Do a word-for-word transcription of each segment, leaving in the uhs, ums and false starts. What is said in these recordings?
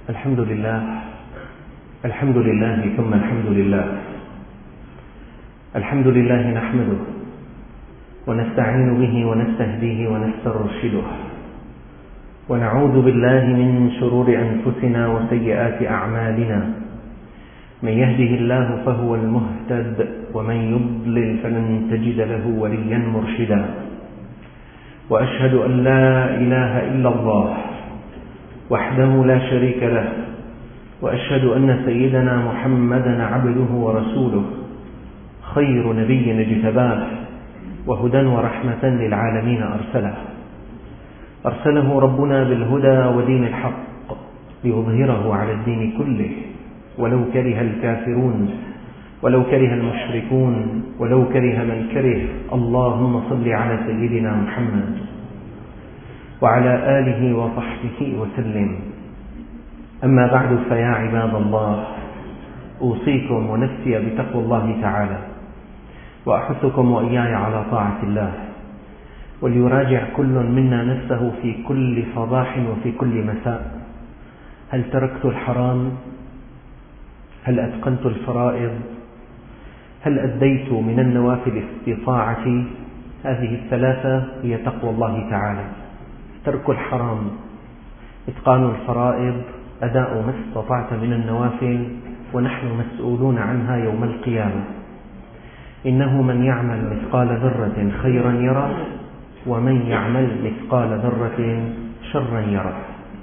الحمد لله الحمد لله ثم الحمد لله الحمد لله نحمده ونستعين به ونستهديه ونسترشده ونعوذ بالله من شرور أنفسنا وسيئات أعمالنا. من يهده الله فهو المهتد ومن يضلل فلن تجد له وليا مرشدا. وأشهد أن لا إله إلا الله وحده لا شريك له، وأشهد أن سيدنا محمدا عبده ورسوله خير نبي اجتباه وهدى ورحمة للعالمين أرسله أرسله ربنا بالهدى ودين الحق ليظهره على الدين كله ولو كره الكافرون ولو كره المشركون ولو كره من كره. اللهم صل على سيدنا محمد وعلى آله وصحبه وسلم. أما بعد، فيا عباد الله، أوصيكم ونفسي بتقوى الله تعالى، وأحثكم وإياي على طاعة الله. وليراجع كل منا نفسه في كل صباح وفي كل مساء: هل تركت الحرام؟ هل أتقنت الفرائض؟ هل أديت من النوافل استطاعتي؟ هذه الثلاثة هي تقوى الله تعالى: ترك الحرام، إتقان الفرائض، أداء ما استطعت من النوافل، ونحن مسؤولون عنها يوم القيامة. إنه من يعمل مثقال ذرة خيرا يره، ومن يعمل مثقال ذرة شرا يره.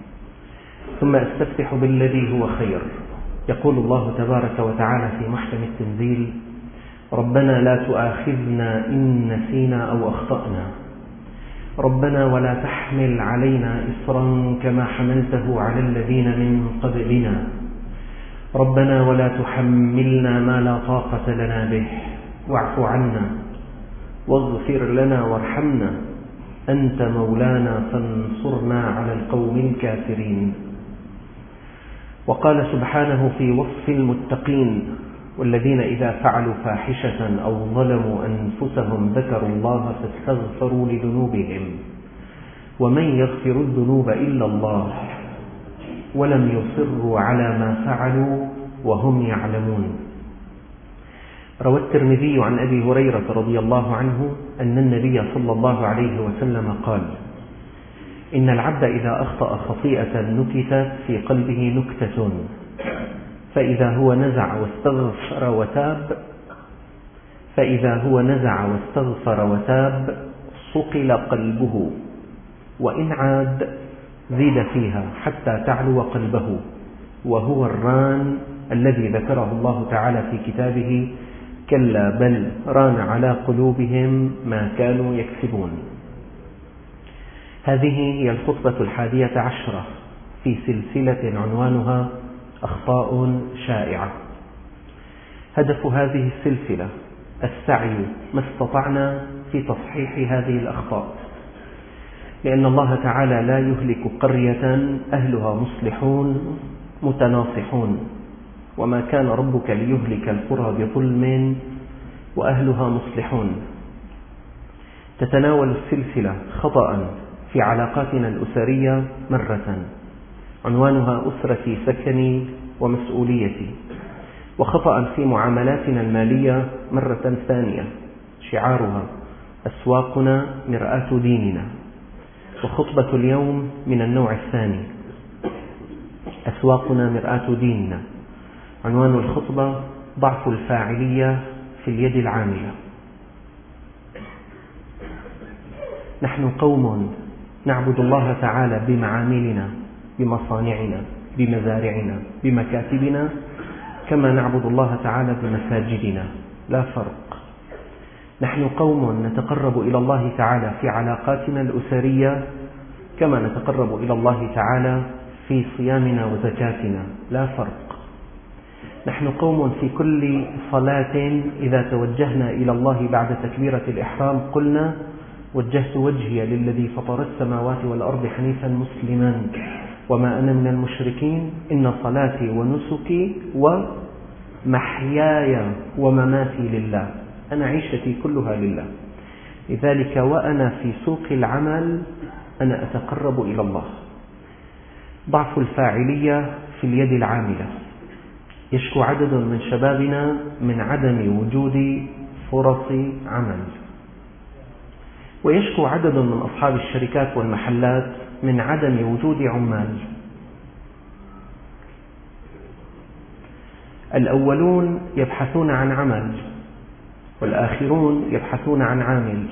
ثم أستفتح بالذي هو خير. يقول الله تبارك وتعالى في محكم التنزيل: ربنا لا تؤاخذنا إن نسينا أو أخطأنا، ربنا ولا تحمل علينا إصرا كما حملته على الذين من قبلنا، ربنا ولا تحملنا ما لا طاقة لنا به، واعف عنا واغفر لنا وارحمنا، أنت مولانا فانصرنا على القوم الكافرين. وقال سبحانه في وصف المتقين: والذين إذا فعلوا فاحشة أو ظلموا أنفسهم ذكروا الله فاستغفروا لذنوبهم ومن يغفر الذنوب إلا الله ولم يصروا على ما فعلوا وهم يعلمون. روى الترمذي عن أبي هريرة رضي الله عنه أن النبي صلى الله عليه وسلم قال: إن العبد إذا أخطأ خطيئة نكتت في قلبه نكتة، فإذا هو نزع واستغفر وتاب فإذا هو نزع واستغفر وتاب صقل قلبه، وإن عاد زيد فيها حتى تعلو قلبه، وهو الران الذي ذكره الله تعالى في كتابه: كلا بل ران على قلوبهم ما كانوا يكسبون. هذه هي الخطبة الحادية عشرة في سلسلة عنوانها أخطاء شائعة. هدف هذه السلسلة السعي ما استطعنا في تصحيح هذه الأخطاء، لأن الله تعالى لا يهلك قرية أهلها مصلحون متناصحون، وما كان ربك ليهلك القرى بظلم وأهلها مصلحون. تتناول السلسلة خطأ في علاقاتنا الأسرية مرة، عنوانها أسرتي سكني ومسؤوليتي، وخطأ في معاملاتنا المالية مرة ثانية، شعارها أسواقنا مرآة ديننا. وخطبة اليوم من النوع الثاني: أسواقنا مرآة ديننا. عنوان الخطبة: ضعف الفاعلية في اليد العاملة. نحن قوم نعبد الله تعالى بمعاملنا، بمصانعنا، بمزارعنا، بمكاتبنا، كما نعبد الله تعالى بمساجدنا، لا فرق. نحن قوم نتقرب إلى الله تعالى في علاقاتنا الأسرية، كما نتقرب إلى الله تعالى في صيامنا وزكاتنا، لا فرق. نحن قوم في كل صلاة إذا توجهنا إلى الله بعد تكبيرة الإحرام قلنا: وجهت وجهي للذي فطر السماوات والأرض حنيفا مسلما وما أنا من المشركين، إن صلاتي ونسكي ومحياي ومماتي لله، أنا عيشتي كلها لله. لذلك وأنا في سوق العمل أنا أتقرب إلى الله. ضعف الفاعلية في اليد العاملة. يشكو عدد من شبابنا من عدم وجود فرص عمل، ويشكو عدد من أصحاب الشركات والمحلات من عدم وجود عمال. الأولون يبحثون عن عمل، والآخرون يبحثون عن عامل.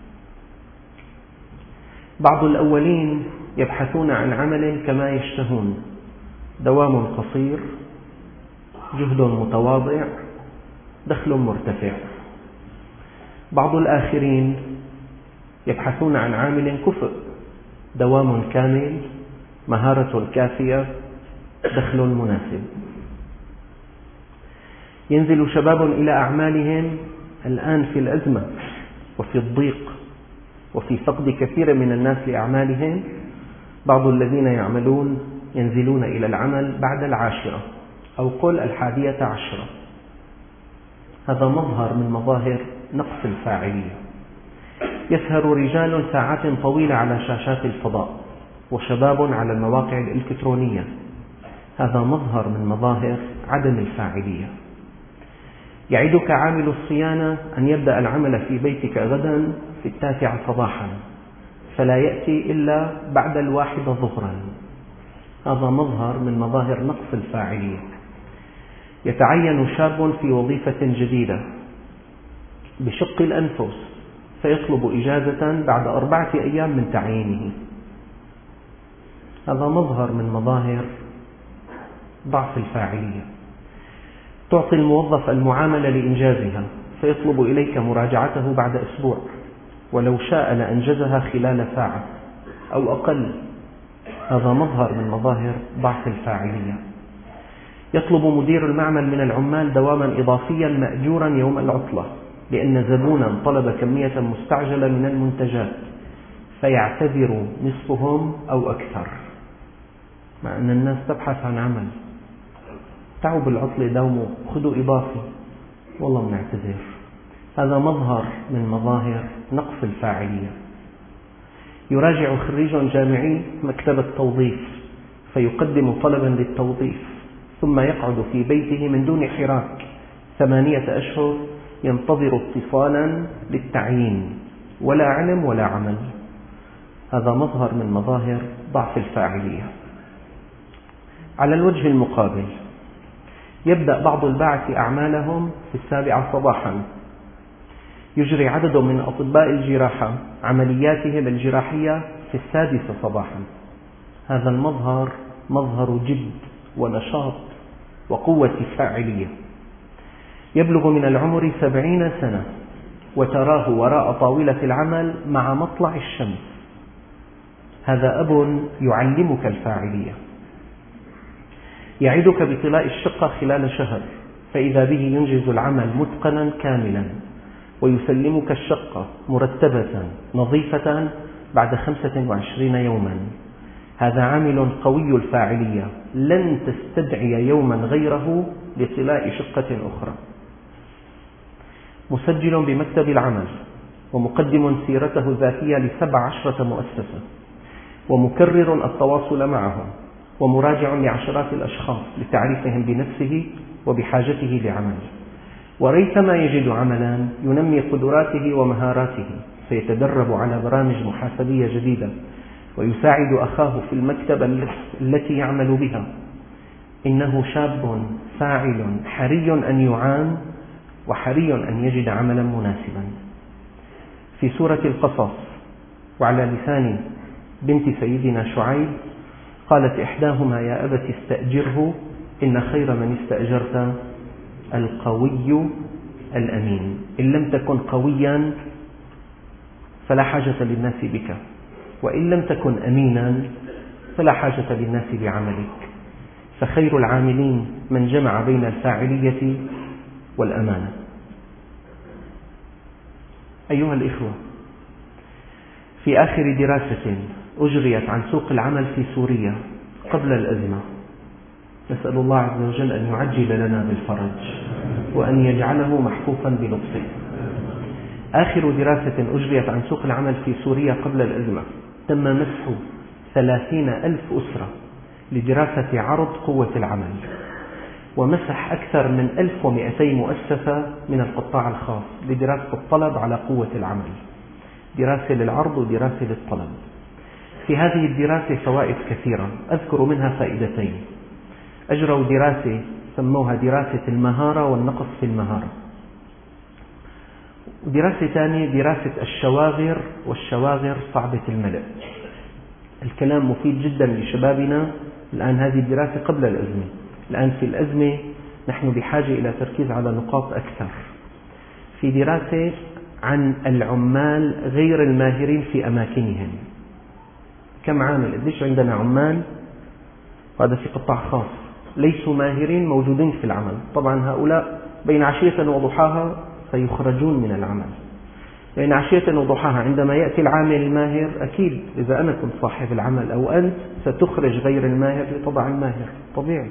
بعض الأولين يبحثون عن عمل كما يشتهون، دوام قصير، جهد متواضع، دخل مرتفع. بعض الآخرين يبحثون عن عامل كفء، دوام كامل، مهارة كافية، دخل مناسب. ينزل شباب إلى أعمالهم الآن في الأزمة وفي الضيق وفي فقد كثير من الناس لأعمالهم. بعض الذين يعملون ينزلون إلى العمل بعد العاشرة أو قل الحادية عشرة. هذا مظهر من مظاهر نقص الفاعلية. يسهر رجال ساعات طويلة على شاشات الفضاء، وشباب على المواقع الإلكترونية. هذا مظهر من مظاهر عدم الفاعلية. يعدك عامل الصيانة أن يبدأ العمل في بيتك غدا في التاسعة صباحا، فلا يأتي إلا بعد الواحدة ظهرا. هذا مظهر من مظاهر نقص الفاعلية. يتعين شاب في وظيفة جديدة بشق الأنفس، فيطلب إجازة بعد أربعة أيام من تعيينه. هذا مظهر من مظاهر ضعف الفاعلية. تعطي الموظف المعاملة لإنجازها، فيطلب إليك مراجعته بعد أسبوع، ولو شاء لأنجزها خلال ساعة أو أقل. هذا مظهر من مظاهر ضعف الفاعلية. يطلب مدير المعمل من العمال دواما إضافيا مأجورا يوم العطلة، لأن زبونا طلب كمية مستعجلة من المنتجات، فيعتذر نصفهم أو أكثر، مع أن الناس تبحث عن عمل. تعوا بالعطلة داوموا، خذوا إضافي، والله بنعتذر. هذا مظهر من مظاهر نقص الفاعلية. يراجع خريج جامعي مكتب التوظيف، فيقدم طلبا للتوظيف، ثم يقعد في بيته من دون حراك ثمانية أشهر ينتظر اتصالا للتعيين، ولا علم ولا عمل. هذا مظهر من مظاهر ضعف الفاعلية. على الوجه المقابل، يبدأ بعض الباعث أعمالهم في السابعة صباحا. يجري عدد من أطباء الجراحة عملياتهم الجراحية في السادسة صباحا. هذا المظهر مظهر جد ونشاط وقوة فاعلية. يبلغ من العمر سبعين سنة، وتراه وراء طاولة العمل مع مطلع الشمس. هذا أب يعلمك الفاعلية. يعدك بطلاء الشقة خلال شهر، فإذا به ينجز العمل متقنا كاملا، ويسلمك الشقة مرتبة نظيفة بعد خمسة وعشرين يوما. هذا عامل قوي الفاعلية، لن تستدعي يوما غيره لطلاء شقة أخرى. مسجل بمكتب العمل، ومقدم سيرته الذاتية لسبع عشرة مؤسسة، ومكرر التواصل معهم، ومراجع لعشرات الأشخاص لتعريفهم بنفسه وبحاجته لعمل. وريثما يجد عملا ينمي قدراته ومهاراته، فيتدرب على برامج محاسبية جديدة، ويساعد أخاه في المكتب التي يعمل بها. إنه شاب فاعل حري أن يعان، وحري أن يجد عملا مناسبا. في سورة القصص وعلى لسان بنت سيدنا شعيب قالت إحداهما: يا أبت استأجره إن خير من استأجرت القوي الأمين. إن لم تكن قويا فلا حاجة للناس بك، وإن لم تكن أمينا فلا حاجة للناس بعملك. فخير العاملين من جمع بين الفاعلية والأمانة. أيها الإخوة، في آخر دراسة أجريت عن سوق العمل في سوريا قبل الأزمة، نسأل الله عز وجل أن يعجل لنا بالفرج وأن يجعله محفوفا بلطفه. آخر دراسة أجريت عن سوق العمل في سوريا قبل الأزمة تم مسح ثلاثين ألف أسرة لدراسة عرض قوة العمل، ومسح أكثر من ألف ومئتين مؤسسة من القطاع الخاص لدراسة الطلب على قوة العمل، دراسة للعرض ودراسة للطلب. في هذه الدراسة فوائد كثيرة، أذكر منها فائدتين. أجروا دراسة سموها دراسة المهارة والنقص في المهارة، ودراسة ثانية دراسة الشواغر والشواغر صعبة الملء. الكلام مفيد جدا لشبابنا الآن، هذه الدراسة قبل الأزمة. الآن في الأزمة نحن بحاجة إلى تركيز على نقاط أكثر. في دراسة عن العمال غير الماهرين في أماكنهم، كم عامل قديش عندنا عمال، وهذا في قطاع خاص، ليسوا ماهرين موجودين في العمل. طبعا هؤلاء بين عشية وضحاها سيخرجون من العمل. بين عشية وضحاها عندما يأتي العامل الماهر، أكيد إذا أنا كنت صاحب العمل أو أنت ستخرج غير الماهر لتضع الماهر، طبيعي.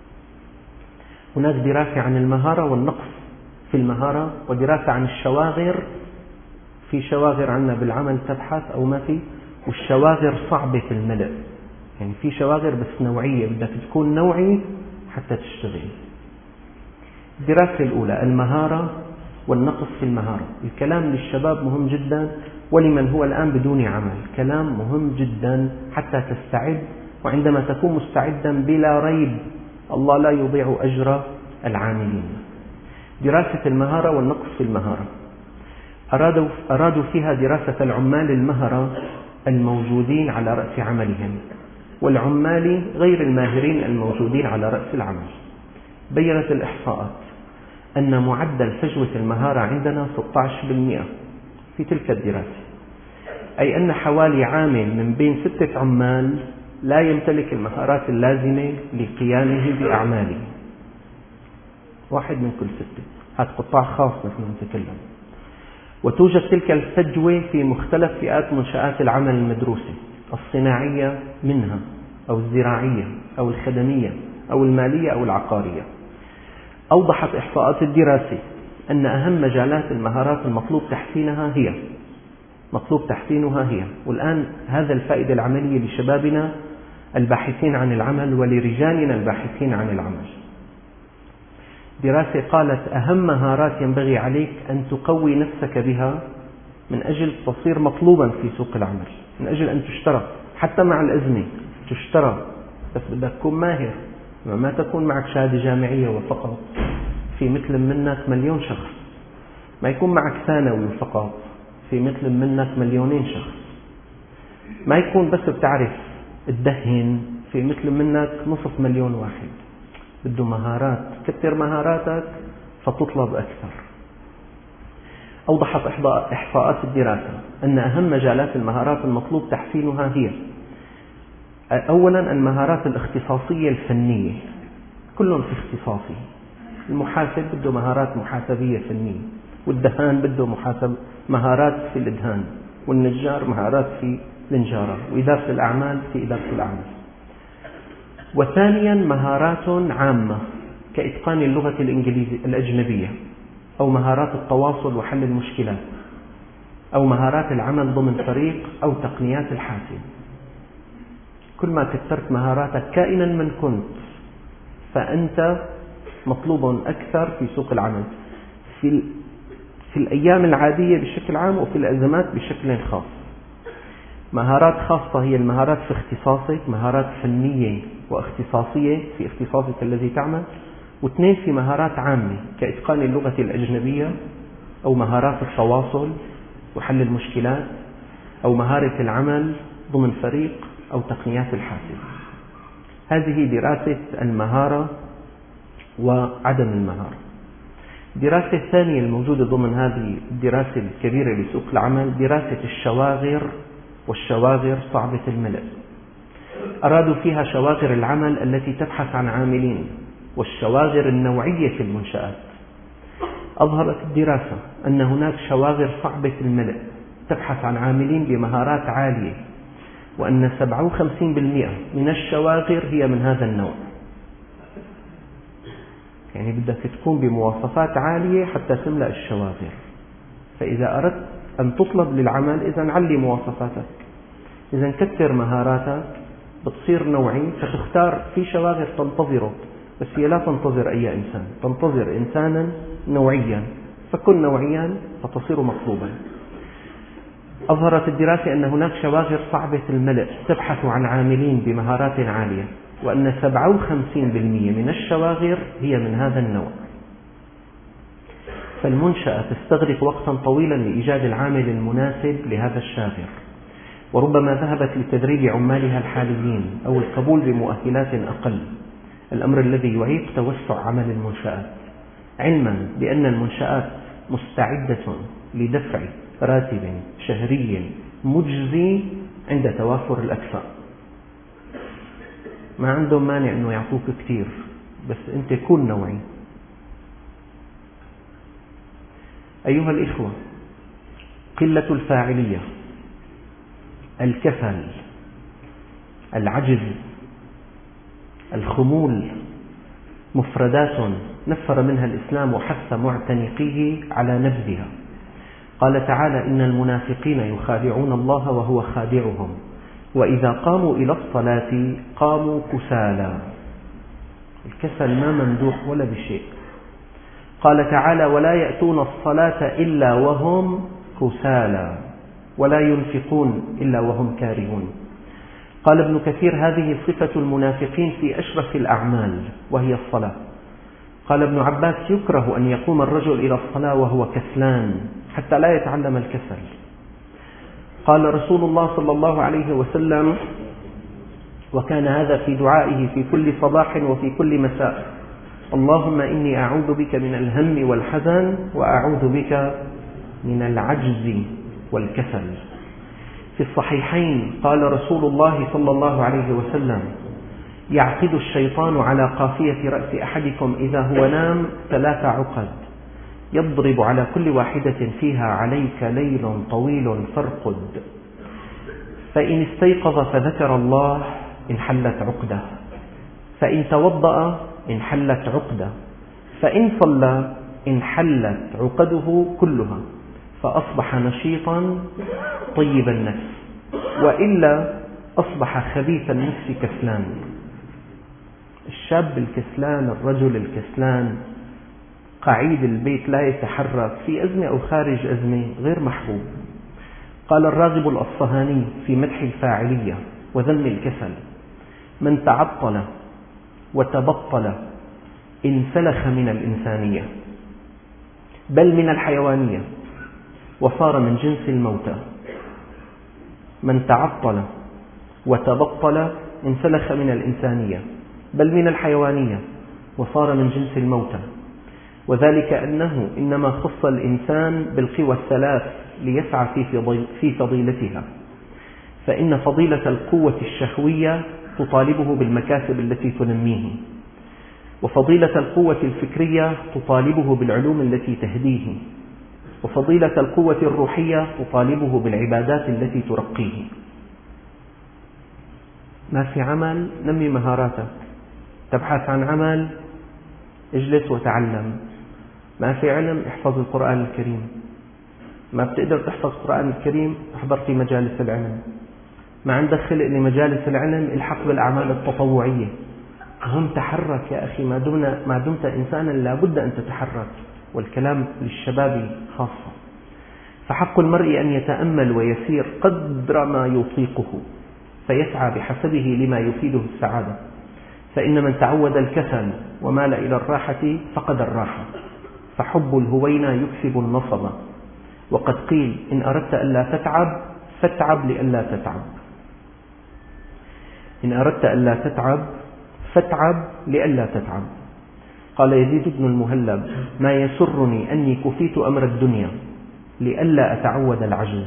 هناك دراسة عن المهارة والنقص في المهارة، ودراسة عن الشواغر. في شواغر عنا بالعمل تبحث أو ما في، والشواغر صعبة الملء، يعني في شواغر بس نوعية، بدك تكون نوعي حتى تشتغل. الدراسة الأولى المهارة والنقص في المهارة. الكلام للشباب مهم جدا، ولمن هو الآن بدون عمل كلام مهم جدا حتى تستعد، وعندما تكون مستعدا بلا ريب الله لا يضيع أجر العاملين. دراسة المهارة والنقص في المهارة، أرادوا, أرادوا فيها دراسة العمال المهرة الموجودين على رأس عملهم، والعمال غير الماهرين الموجودين على رأس العمل. بيّنت الإحصاءات أن معدل فجوة المهارة عندنا ستة عشر بالمئة في تلك الدراسة، أي أن حوالي عامل من بين ستة عمال لا يمتلك المهارات اللازمة لقيامه بأعماله. واحد من كل ستة، هذا قطاع خاص نحن نتكلم. وتوجد تلك الفجوة في مختلف فئات منشآت العمل المدروسة، الصناعية منها، أو الزراعية، أو الخدمية، أو المالية، أو العقارية. أوضحت إحصاءات الدراسة أن أهم مجالات المهارات المطلوب تحسينها هي مطلوب تحسينها هي والآن هذا الفائدة العملية لشبابنا الباحثين عن العمل ولرجالنا الباحثين عن العمل. دراسة قالت أهم مهارات ينبغي عليك أن تقوي نفسك بها من أجل تصير مطلوبا في سوق العمل، من أجل أن تشترى حتى مع الأزمة، تشترى، بس بدك تكون ماهر، ما تكون معك شهادة جامعية وفقط. في مثل منك مليون شخص، ما يكون معك ثانوي فقط، في مثل منك مليونين شخص. ما يكون بس بتعرف تدهن، في مثل منك نصف مليون واحد. بده مهارات، كثر مهاراتك فتطلب أكثر. أوضحت إحصاءات الدراسة أن أهم مجالات المهارات المطلوب تحسينها هي أولا المهارات الاختصاصية الفنية، كلهم في اختصاصي. المحاسب بده مهارات محاسبية فنية، والدهان بده محاسب مهارات في الإدهان، والنجار مهارات في النجارة، وإدارة الأعمال في إدارة الأعمال. وثانيا مهارات عامة كإتقان اللغة الإنجليزية الأجنبية، أو مهارات التواصل وحل المشكلات، أو مهارات العمل ضمن فريق، أو تقنيات الحاسب. كل ما كثرت مهاراتك كائنا من كنت فأنت مطلوب أكثر في سوق العمل، في, في الأيام العادية بشكل عام، وفي الأزمات بشكل خاص. مهارات خاصة هي المهارات في اختصاصك، مهارات فنية واختصاصية في اختصاصك الذي تعمل. واثنين في مهارات عامة كإتقان اللغة الأجنبية، أو مهارات التواصل وحل المشكلات، أو مهارة العمل ضمن فريق، أو تقنيات الحاسب. هذه دراسة المهارة وعدم المهارة. الدراسة الثانية الموجودة ضمن هذه الدراسة الكبيرة لسوق العمل دراسة الشواغر والشواغر صعبة الملء. أرادوا فيها شواغر العمل التي تبحث عن عاملين، والشواغر النوعية في المنشآت. أظهرت الدراسة أن هناك شواغر صعبة الملء تبحث عن عاملين بمهارات عالية، وأن سبعة وخمسين بالمئة من الشواغر هي من هذا النوع. يعني بدك تكون بمواصفات عالية حتى تملأ الشواغر. فإذا أردت أن تطلب للعمل إذن علي مواصفاتك، إذن كثر مهاراتك، بتصير نوعي، فتختار في شواغر تنتظره، بس هي لا تنتظر أي إنسان، تنتظر إنسانا نوعيا، فكن نوعيا فتصير مطلوبا. أظهرت الدراسة أن هناك شواغر صعبة الملء تبحث عن عاملين بمهارات عالية، وأن سبعة وخمسين بالمئة من الشواغر هي من هذا النوع. فالمنشأة تستغرق وقتا طويلا لإيجاد العامل المناسب لهذا الشاغر، وربما ذهبت لتدريب عمالها الحاليين أو القبول بمؤهلات أقل، الأمر الذي يعيق توسع عمل المنشآت، علما بأن المنشآت مستعدة لدفع راتب شهري مجزي عند توافر الأكفاء. ما عندهم مانع أنه يعطوك كثير، بس أنت كن نوعي. أيها الإخوة، قلة الفاعلية، الكسل، العجز، الخمول، مفردات نفر منها الإسلام وحث معتنقيه على نبذها. قال تعالى: إن المنافقين يخادعون الله وهو خادعهم وإذا قاموا إلى الصلاة قاموا كسالى. الكسل ما ممدوح ولا بشيء. قال تعالى: ولا يأتون الصلاة إلا وهم كسالى ولا ينفقون إلا وهم كارهون. قال ابن كثير: هذه صفة المنافقين في أشرف الأعمال وهي الصلاة. قال ابن عباس: يكره أن يقوم الرجل إلى الصلاة وهو كسلان حتى لا يتعلم الكسل. قال رسول الله صلى الله عليه وسلم، وكان هذا في دعائه في كل صباح وفي كل مساء: اللهم إني أعوذ بك من الهم والحزن وأعوذ بك من العجز والكسل. في الصحيحين قال رسول الله صلى الله عليه وسلم: يعقد الشيطان على قافية رأس أحدكم إذا هو نام ثلاث عقد، يضرب على كل واحدة فيها: عليك ليل طويل فارقد، فإن استيقظ فذكر الله انحلت عقدة، فإن توضأ انحلت عقدة، فإن صلى انحلت عقده كلها، فأصبح نشيطا طيب النفس، وإلا أصبح خبيث النفس كسلان. الشاب الكسلان، الرجل الكسلان، قعيد البيت لا يتحرك في أزمة أو خارج أزمة غير محبوب. قال الراغب الأصفهاني في مدح الفاعلية وذم الكسل: من تعطل وتبطل انسلخ من الإنسانية بل من الحيوانية وصار من جنس الموتى. من تعطل وتبطل انسلخ من الإنسانية بل من الحيوانية وصار من جنس الموتى، وذلك أنه إنما خص الإنسان بالقوى الثلاث ليسعى في فضيلتها، فإن فضيلة القوة الشهوية تطالبه بالمكاسب التي تنميه، وفضيلة القوة الفكرية تطالبه بالعلوم التي تهديه، وفضيلة القوة الروحية تطالبه بالعبادات التي ترقيه. ما في عمل نمي مهاراتك، تبحث عن عمل اجلس وتعلم. ما في علم احفظ القرآن الكريم. ما بتقدر تحفظ القرآن الكريم احضر في مجالس العلم. ما عندك خلق لمجالس العلم الحق بالأعمال التطوعية. هم تحرك يا أخي، ما دمنا ما دمت إنسانا لابد أن تتحرك، والكلام للشباب خاصة. فحق المرء أن يتأمل ويسير قدر ما يطيقه، فيسعى بحسبه لما يفيده السعادة، فإن من تعود الكسل ومال إلى الراحة فقد الراحة، فحب الهوينة يكسب النصب، وقد قيل: إن أردت ألا تتعب فاتعب لألا تتعب. إن أردت ألا تتعب فاتعب لألا تتعب. قال يزيد بن المهلب: ما يسرني أني كفيت أمر الدنيا لألا أتعود العجز.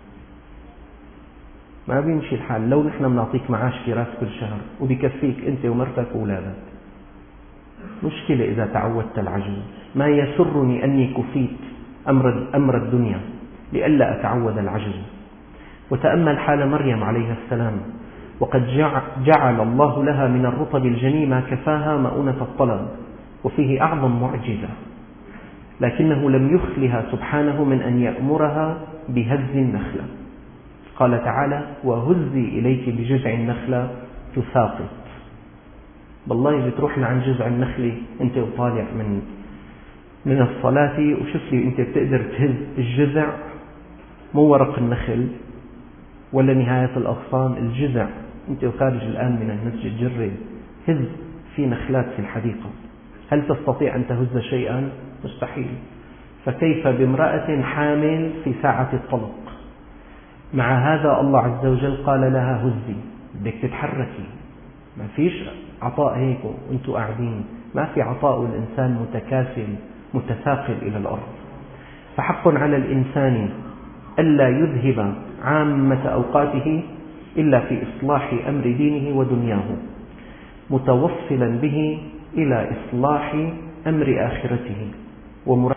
ما بيمشي الحال لو نحن بنعطيك معاش في راس كل شهر وبكفيك أنت ومرتك وأولادك، مشكلة إذا تعودت العجز. ما يسرني أني كفيت أمر, أمر الدنيا لألا أتعود العجز. وتأمل حال مريم عليها السلام، وقد جعل الله لها من الرطب الجني ما كفاها مؤونة الطلب، وفيه أعظم معجزة، لكنه لم يخلها سبحانه من أن يأمرها بهز النخلة. قال تعالى: وهزي إليك بجذع النخلة تساقط. بالله بتروح لعن جذع النخلة أنت وطالع من من الصلاة وشوف لي أنت بتقدر تهز الجذع، مو ورق النخل ولا نهاية الأغصان، الجذع. أنت وخارج الآن من المسجد جرب هز في نخلات في الحديقة، هل تستطيع أن تهز شيئا؟ مستحيل. فكيف بامرأة حامل في ساعة الطلق؟ مع هذا الله عز وجل قال لها هزي، بدك تتحركي، ما فيش عطاء هيك وانتوا قاعدين، ما في عطاء، الإنسان متكاسل متثاقل إلى الأرض. فحق على الإنسان ألا يذهب عامة أوقاته إلا في إصلاح أمر دينه ودنياه، متوصلا به إلى إصلاح أمر آخرته ومرادها.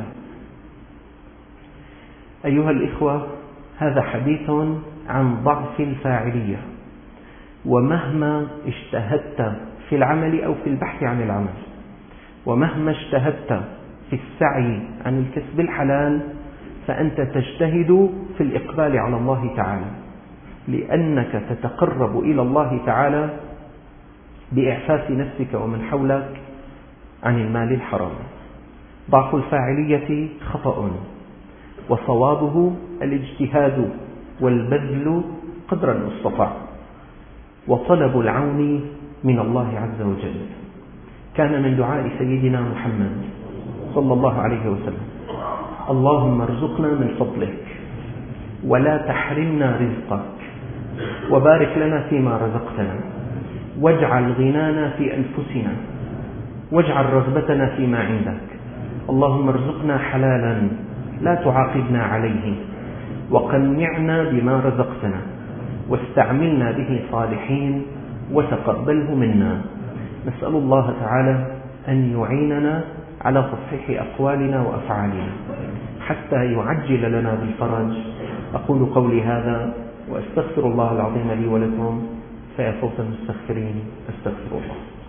أيها الإخوة، هذا حديث عن ضعف الفاعلية، ومهما اجتهدت في العمل أو في البحث عن العمل، ومهما اجتهدت في السعي عن الكسب الحلال، فأنت تجتهد في الإقبال على الله تعالى، لأنك تتقرب إلى الله تعالى بإعفاف نفسك ومن حولك عن المال الحرام. ضعف الفاعلية خطأ، وصوابه الاجتهاد والبذل قدر المستطاع، وطلب العون من الله عز وجل. كان من دعاء سيدنا محمد صلى الله عليه وسلم: اللهم ارزقنا من فضلك ولا تحرمنا رزقك، وبارك لنا فيما رزقتنا، واجعل غنانا في أنفسنا، واجعل رغبتنا فيما عندك. اللهم ارزقنا حلالا لا تعاقبنا عليه، وقنعنا بما رزقتنا، واستعملنا به صالحين، وتقبله منا. نسأل الله تعالى أن يعيننا على تصحيح أقوالنا وأفعالنا حتى يعجل لنا بالفرج. أقول قولي هذا وأستغفر الله العظيم لي ولكم، فيا فوت المستغفرين أستغفر الله.